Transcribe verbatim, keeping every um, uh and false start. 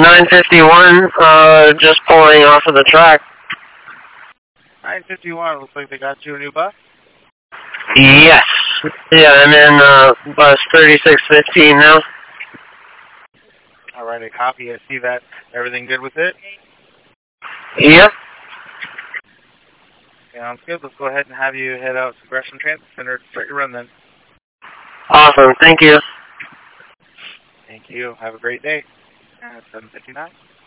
nine fifty-one, uh, just pulling off of the track. nine fifty-one, looks like they got you a new bus? Yes. Yeah, I'm in uh, bus thirty-six fifteen now. All right, a copy. I see that. Everything good with it? Yep. Sounds good. Let's go ahead and have you head out to Gresham Transit Center to start your run then. Awesome. Thank you. Thank you. Have a great day. At seven fifty-nine.